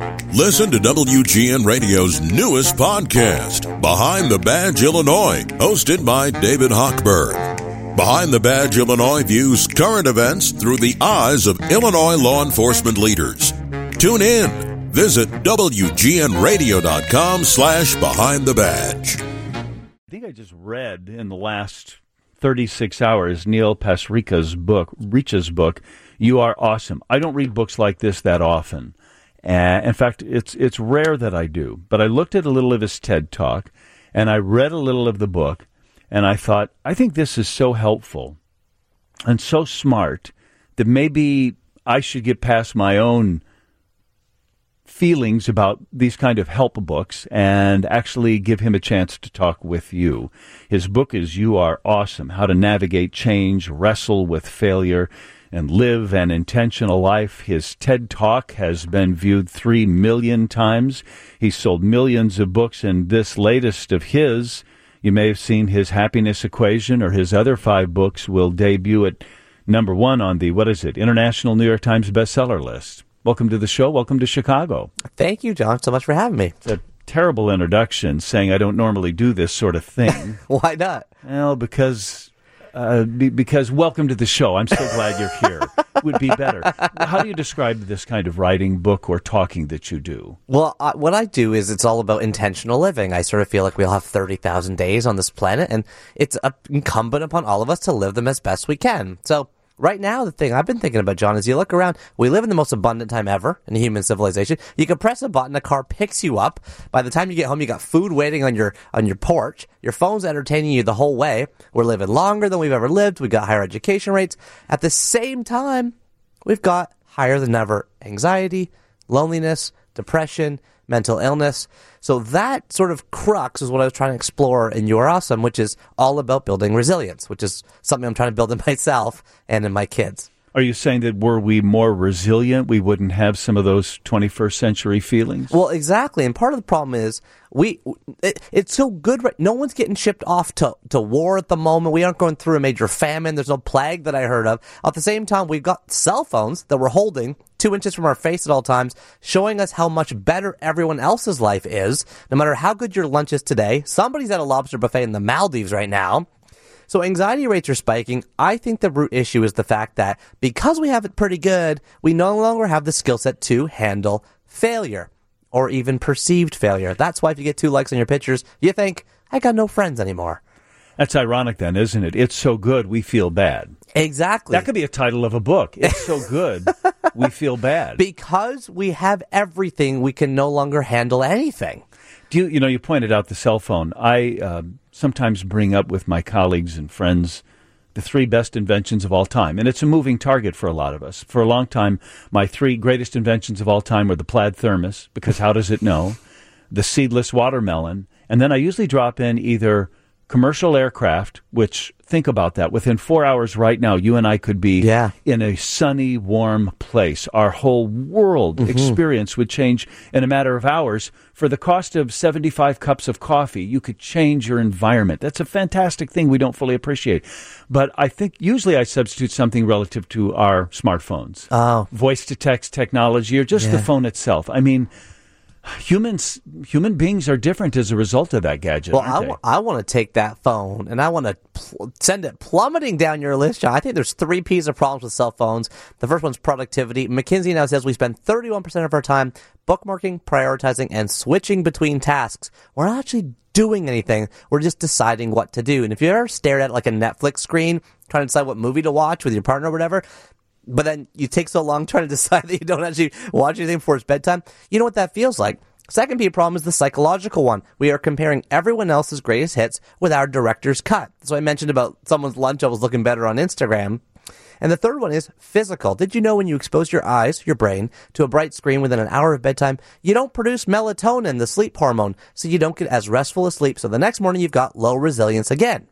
Listen to WGN Radio's newest podcast, Behind the Badge Illinois, hosted by David Hochberg. Behind the Badge Illinois views current events through the eyes of Illinois law enforcement leaders. Tune in. Visit WGNRadio.com/Behind the Badge. I think I just read in the last 36 hours Neil Pasricha's book, You Are Awesome. I don't read books like this that often. In fact, it's rare that I do. But I looked at a little of his TED Talk, and I read a little of the book, and I thought, I think this is so helpful and so smart that maybe I should get past my own feelings about these kind of help books and actually give him a chance to talk with you. His book is You Are Awesome, How to Navigate Change, Wrestle with Failure, and Live an Intentional Life. His TED Talk has been viewed 3 million times. He's sold millions of books, and this latest of his, you may have seen his Happiness Equation, or his other 5 books will debut at number 1 on the, International New York Times bestseller list. Welcome to the show. Welcome to Chicago. Thank you, John, so much for having me. It's a terrible introduction saying I don't normally do this sort of thing. Why not? Well, because welcome to the show. I'm so glad you're here. Would be better. How do you describe this kind of writing, book, or talking that you do? Well, what I do is it's all about intentional living. I sort of feel like we all have 30,000 days on this planet, and it's incumbent upon all of us to live them as best we can. So right now, the thing I've been thinking about, John, is you look around, we live in the most abundant time ever in human civilization. You can press a button, a car picks you up. By the time you get home, you got food waiting on your porch. Your phone's entertaining you the whole way. We're living longer than we've ever lived. We got higher education rates. At the same time, we've got higher than ever anxiety, loneliness, depression, mental illness. So that sort of crux is what I was trying to explore in You Are Awesome, which is all about building resilience, which is something I'm trying to build in myself and in my kids. Are you saying that were we more resilient, we wouldn't have some of those 21st century feelings? Well, exactly. And part of the problem is it's so good. No one's getting shipped off to war at the moment. We aren't going through a major famine. There's no plague that I heard of. At the same time, we've got cell phones that we're holding 2 inches from our face at all times, showing us how much better everyone else's life is. No matter how good your lunch is today, somebody's at a lobster buffet in the Maldives right now. So anxiety rates are spiking. I think the root issue is the fact that because we have it pretty good, we no longer have the skill set to handle failure or even perceived failure. That's why if you get 2 likes on your pictures, you think, I got no friends anymore. That's ironic then, isn't it? It's so good, we feel bad. Exactly. That could be a title of a book. It's so good, we feel bad. Because we have everything, we can no longer handle anything. You pointed out the cell phone. I sometimes bring up with my colleagues and friends the 3 best inventions of all time. And it's a moving target for a lot of us. For a long time, my 3 greatest inventions of all time were the plaid thermos, because how does it know? The seedless watermelon. And then I usually drop in either commercial aircraft, which, think about that. Within 4 hours right now, you and I could be in a sunny, warm place. Our whole world experience would change in a matter of hours. For the cost of 75 cups of coffee, you could change your environment. That's a fantastic thing we don't fully appreciate. But I think usually I substitute something relative to our smartphones. Oh. Voice-to-text technology, or just the phone itself. I mean, human beings are different as a result of that gadget. Well, I want to take that phone and I want to send it plummeting down your list, John. I think there's 3 P's of problems with cell phones. The first one's productivity. McKinsey now says we spend 31% of our time bookmarking, prioritizing, and switching between tasks. We're not actually doing anything. We're just deciding what to do. And if you ever stared at like a Netflix screen, trying to decide what movie to watch with your partner or whatever, but then you take so long trying to decide that you don't actually watch anything before it's bedtime, you know what that feels like. Second P problem is the psychological one. We are comparing everyone else's greatest hits with our director's cut. So I mentioned about someone's lunch always looking better on Instagram. And the third one is physical. Did you know when you expose your eyes, your brain, to a bright screen within an hour of bedtime, you don't produce melatonin, the sleep hormone, so you don't get as restful a sleep. So the next morning you've got low resilience again.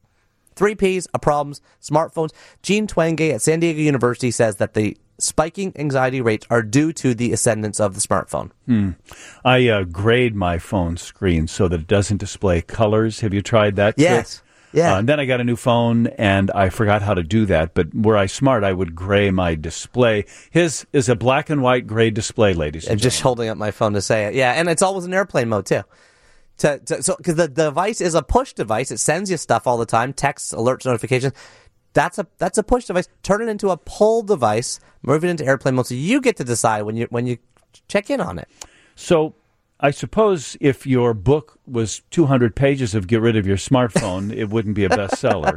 3 P's of problems, smartphones. Jean Twenge at San Diego University says that the spiking anxiety rates are due to the ascendance of the smartphone. I grade my phone screen so that it doesn't display colors. Have you tried that? Yes. Yeah. And then I got a new phone, and I forgot how to do that. But were I smart, I would gray my display. His is a black and white gray display, ladies and just gentlemen. holding up my phone to say it. Yeah, and it's always in airplane mode, too. So, because the device is a push device. It sends you stuff all the time, texts, alerts, notifications. That's a push device. Turn it into a pull device, move it into airplane mode, so you get to decide when you check in on it. So I suppose if your book was 200 pages of get rid of your smartphone, it wouldn't be a bestseller.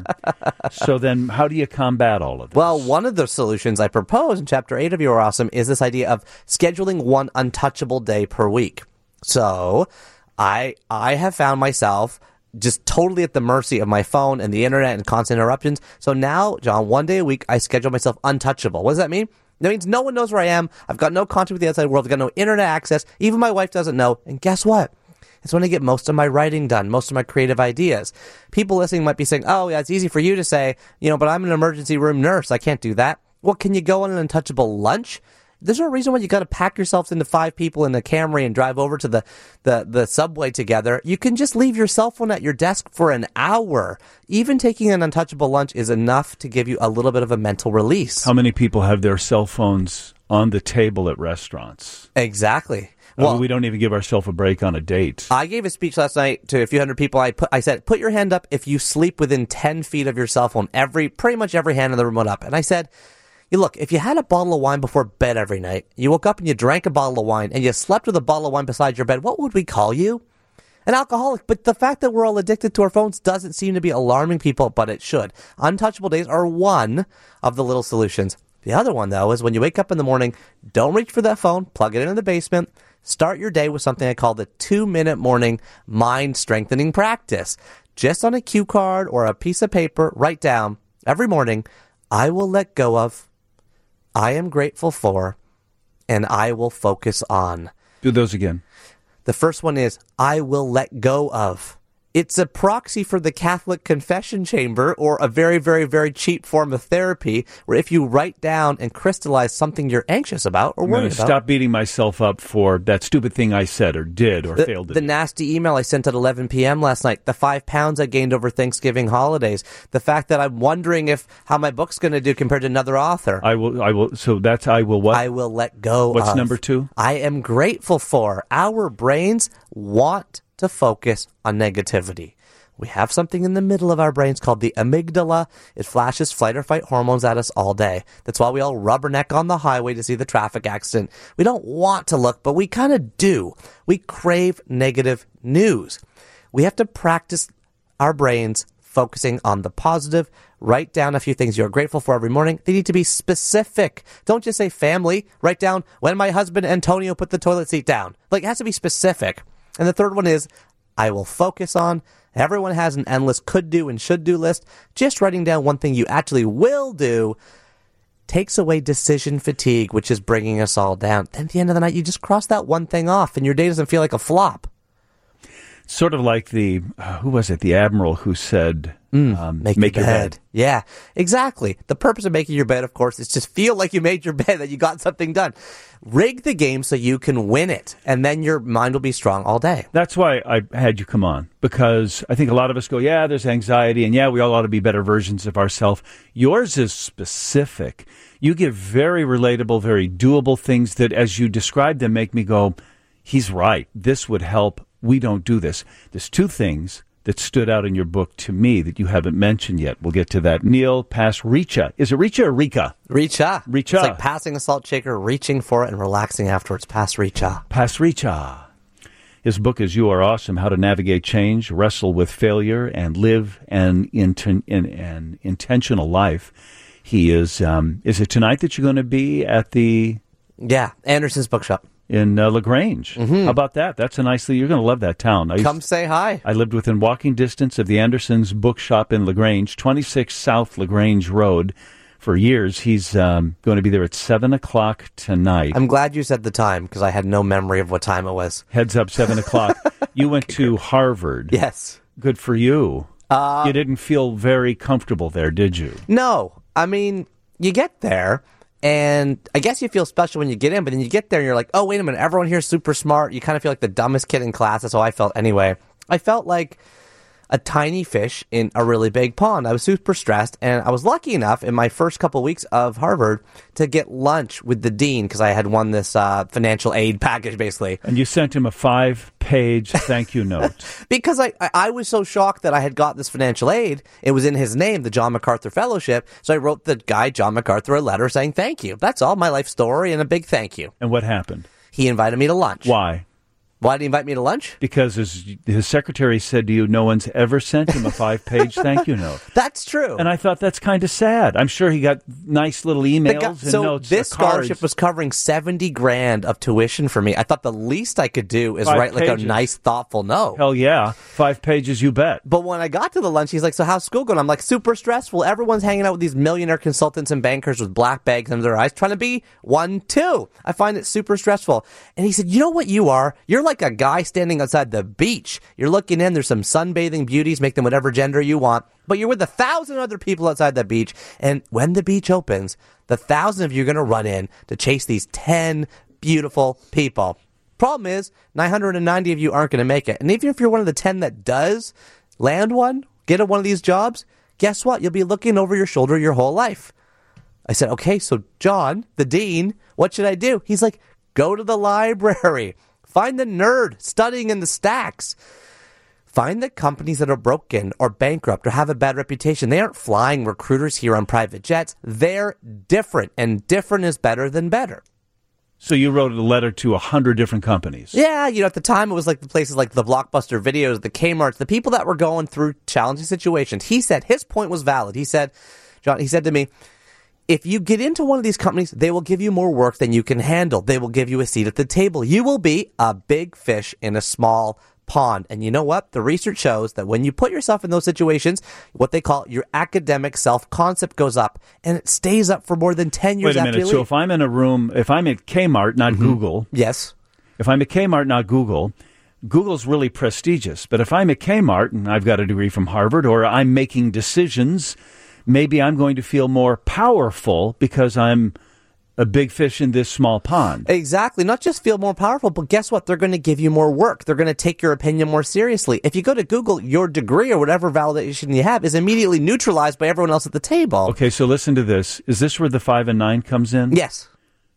So then how do you combat all of this? Well, one of the solutions I propose in Chapter 8 of You Are Awesome is this idea of scheduling one untouchable day per week. So I have found myself just totally at the mercy of my phone and the internet and constant interruptions. So now, John, one day a week, I schedule myself untouchable. What does that mean? That means no one knows where I am. I've got no contact with the outside world. I've got no internet access. Even my wife doesn't know. And guess what? It's when I get most of my writing done, most of my creative ideas. People listening might be saying, oh, yeah, it's easy for you to say, but I'm an emergency room nurse. I can't do that. Well, can you go on an untouchable lunch? There's no reason why you got to pack yourselves into 5 people in a Camry and drive over to the subway together. You can just leave your cell phone at your desk for an hour. Even taking an untouchable lunch is enough to give you a little bit of a mental release. How many people have their cell phones on the table at restaurants? Exactly. Well, we don't even give ourselves a break on a date. I gave a speech last night to a few hundred people. I said, put your hand up if you sleep within 10 feet of your cell phone. Pretty much every hand in the room went up. And I said, look, if you had a bottle of wine before bed every night, you woke up and you drank a bottle of wine, and you slept with a bottle of wine beside your bed, what would we call you? An alcoholic. But the fact that we're all addicted to our phones doesn't seem to be alarming people, but it should. Untouchable days are one of the little solutions. The other one, though, is when you wake up in the morning, don't reach for that phone, plug it into the basement, start your day with something I call the 2-minute morning mind-strengthening practice. Just on a cue card or a piece of paper, write down, every morning, I will let go of, I am grateful for, and I will focus on. Do those again. The first one is, I will let go of. It's a proxy for the Catholic confession chamber, or a very, very, very cheap form of therapy, where if you write down and crystallize something you're anxious about or worried about. Stop beating myself up for that stupid thing I said or did or failed to do. The nasty email I sent at 11 p.m. last night, the 5 pounds I gained over Thanksgiving holidays, the fact that I'm wondering how my book's going to do compared to another author. I will. So that's I will what? I will let go of. What's number 2? I am grateful for. Our brains want to focus on negativity. We have something in the middle of our brains called the amygdala. It flashes flight or fight hormones at us all day. That's why we all rubberneck on the highway to see the traffic accident. We don't want to look, but we kind of do. We crave negative news. We have to practice our brains focusing on the positive. Write down a few things you're grateful for every morning. They need to be specific. Don't just say family. Write down when my husband Antonio put the toilet seat down. It has to be specific. And the third one is, I will focus on. Everyone has an endless could do and should do list. Just writing down one thing you actually will do takes away decision fatigue, which is bringing us all down. Then at the end of the night, you just cross that one thing off and your day doesn't feel like a flop. Sort of like the admiral who said, make your bed. Yeah, exactly. The purpose of making your bed, of course, is just feel like you made your bed, that you got something done. Rig the game so you can win it, and then your mind will be strong all day. That's why I had you come on, because I think a lot of us go, yeah, there's anxiety, and yeah, we all ought to be better versions of ourselves. Yours is specific. You give very relatable, very doable things that, as you describe them, make me go, he's right. This would help. We don't do this. There's 2 things that stood out in your book to me that you haven't mentioned yet. We'll get to that. Neil Pasricha. Is it Richa or Rika? Richa. Richa. It's like passing a salt shaker, reaching for it, and relaxing afterwards. Pasricha. Pasricha. His book is You Are Awesome, How to Navigate Change, Wrestle with Failure, and Live an Intentional Life. He is it tonight that you're going to be at the... Yeah, Anderson's Bookshop. In LaGrange. Mm-hmm. How about that? That's a nicely... You're going to love that town. Come say hi. I lived within walking distance of the Anderson's Bookshop in LaGrange, 26 South LaGrange Road. For years, he's going to be there at 7 o'clock tonight. I'm glad you said the time, because I had no memory of what time it was. Heads up, 7 o'clock. You went to Harvard. Yes. Good for you. You didn't feel very comfortable there, did you? No. I mean, you get there... And I guess you feel special when you get in, but then you get there and you're like, oh, wait a minute, everyone here is super smart. You kind of feel like the dumbest kid in class. That's how I felt anyway. I felt like a tiny fish in a really big pond. I was super stressed, and I was lucky enough in my first couple of weeks of Harvard to get lunch with the dean because I had won this financial aid package, basically. And you sent him a 5-page thank you note. Because I was so shocked that I had got this financial aid. It was in his name, the John MacArthur Fellowship. So I wrote the guy, John MacArthur, a letter saying thank you. That's all, my life story, and a big thank you. And what happened? He invited me to lunch. Why? Why did he invite me to lunch? Because his secretary said to you, no one's ever sent him a 5-page thank you note. That's true. And I thought that's kind of sad. I'm sure he got nice little emails and notes. So this scholarship was covering $70,000 of tuition for me. I thought the least I could do is write like a nice, thoughtful note. Hell yeah. 5 pages, you bet. But when I got to the lunch, he's like, so how's school going? I'm like, super stressful. Everyone's hanging out with these millionaire consultants and bankers with black bags under their eyes, trying to be one, too. I find it super stressful. And he said, you know what you are? You're like a guy standing outside the beach. You're looking in, there's some sunbathing beauties, make them whatever gender you want, but you're with 1,000 other people outside the beach, and when the beach opens, the 1,000 of you are going to run in to chase these 10 beautiful people. Problem is, 990 of you aren't going to make it, and even if you're one of the 10 that does land one, get one of these jobs, guess what? You'll be looking over your shoulder your whole life. I said, okay, so John, the dean, what should I do? He's like, go to the library. Find the nerd studying in the stacks. Find the companies that are broken or bankrupt or have a bad reputation. They aren't flying recruiters here on private jets. They're different, and different is better than better. So you wrote a letter to 100 different companies. Yeah, at the time it was like the places like the Blockbuster Videos, the Kmarts, the people that were going through challenging situations. He said his point was valid. He said, John, he said to me, if you get into one of these companies, they will give you more work than you can handle. They will give you a seat at the table. You will be a big fish in a small pond. And you know what? The research shows that when you put yourself in those situations, what they call your academic self-concept goes up, and it stays up for more than 10 years after you leave. Wait a minute. So if I'm in a room, if I'm at Kmart, not Google. Yes. If I'm at Kmart, not Google, Google's really prestigious. But if I'm at Kmart and I've got a degree from Harvard, or I'm making decisions, maybe I'm going to feel more powerful because I'm a big fish in this small pond. Exactly. Not just feel more powerful, but guess what? They're going to give you more work. They're going to take your opinion more seriously. If you go to Google, your degree or whatever validation you have is immediately neutralized by everyone else at the table. Okay, so listen to this. Is this where the 5 and 9 comes in? Yes.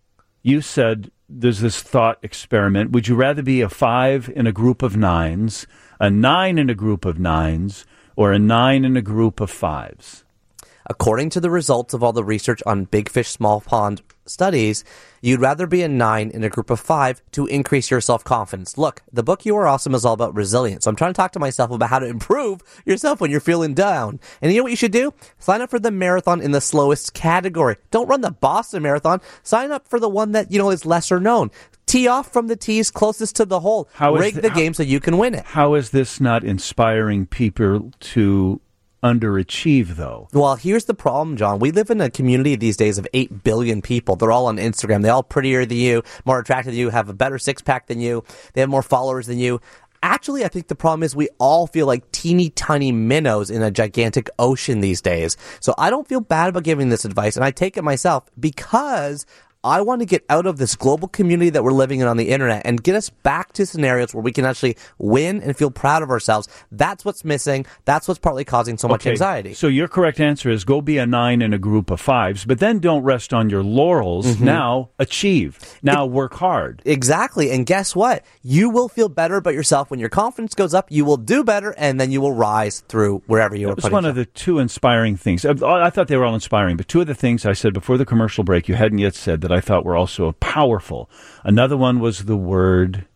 You said there's this thought experiment. Would you rather be a 5 in a group of 9s, a 9 in a group of 9s, or a 9 in a group of 5s? According to the results of all the research on big fish, small pond studies, you'd rather be a 9 in a group of 5 to increase your self-confidence. Look, the book You Are Awesome is all about resilience. So I'm trying to talk to myself about how to improve yourself when you're feeling down. And you know what you should do? Sign up for the marathon in the slowest category. Don't run the Boston Marathon. Sign up for the one that, is lesser known. Tee off from the tees closest to the hole. Rig the game so you can win it. How is this not inspiring people to underachieve, though? Well, here's the problem, John. We live in a community these days of 8 billion people. They're all on Instagram. They're all prettier than you, more attractive than you, have a better six-pack than you. They have more followers than you. Actually, I think the problem is we all feel like teeny tiny minnows in a gigantic ocean these days. So I don't feel bad about giving this advice, and I take it myself because I want to get out of this global community that we're living in on the internet and get us back to scenarios where we can actually win and feel proud of ourselves. That's what's missing. That's what's partly causing so much anxiety. So your correct answer is go be a 9 in a group of 5s, but then don't rest on your laurels. Mm-hmm. Now achieve. Now work hard. Exactly. And guess what? You will feel better about yourself when your confidence goes up. You will do better, and then you will rise through wherever you are putting yourself. That's one of the two inspiring things. I thought they were all inspiring, but two of the things I said before the commercial break you hadn't yet said that I thought were also powerful. Another one was the word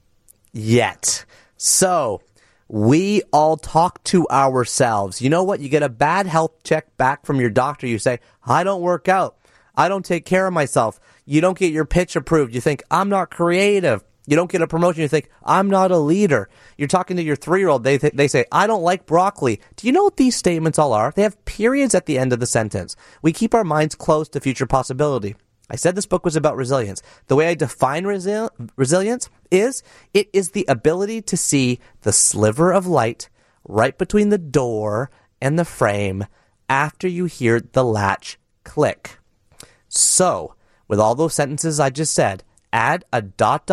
yet. So we all talk to ourselves. You know what? You get a bad health check back from your doctor. You say, I don't work out. I don't take care of myself. You don't get your pitch approved. You think, I'm not creative. You don't get a promotion. You think, I'm not a leader. You're talking to your 3-year-old. They say, I don't like broccoli. Do you know what these statements all are? They have periods at the end of the sentence. We keep our minds closed to future possibility. I said this book was about resilience. The way I define resilience is it is the ability to see the sliver of light right between the door and the frame after you hear the latch click. So, with all those sentences I just said, add a ...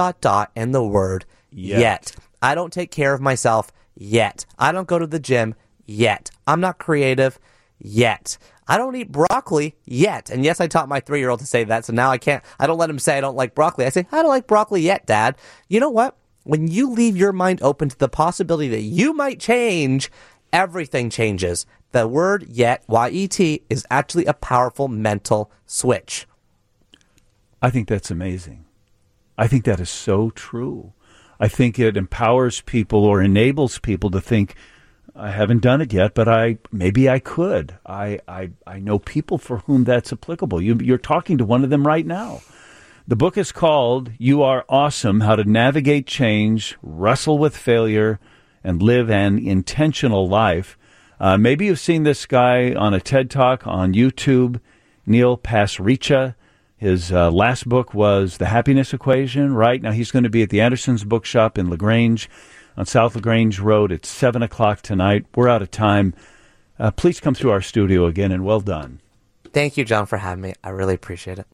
and the word yet. I don't take care of myself yet. I don't go to the gym yet. I'm not creative yet. I don't eat broccoli yet. And yes, I taught my 3-year-old to say that, so now I don't let him say I don't like broccoli. I say, I don't like broccoli yet, Dad. You know what? When you leave your mind open to the possibility that you might change, everything changes. The word yet, Y-E-T, is actually a powerful mental switch. I think that's amazing. I think that is so true. I think it empowers people or enables people to think, I haven't done it yet, but maybe I could. I know people for whom that's applicable. You're talking to one of them right now. The book is called You Are Awesome, How to Navigate Change, Wrestle with Failure, and Live an Intentional Life. Maybe you've seen this guy on a TED Talk on YouTube, Neil Pasricha. His last book was The Happiness Equation. Right now he's going to be at the Anderson's Bookshop in LaGrange on South LaGrange Road at 7 o'clock tonight. We're out of time. Please come through our studio again, and well done. Thank you, John, for having me. I really appreciate it.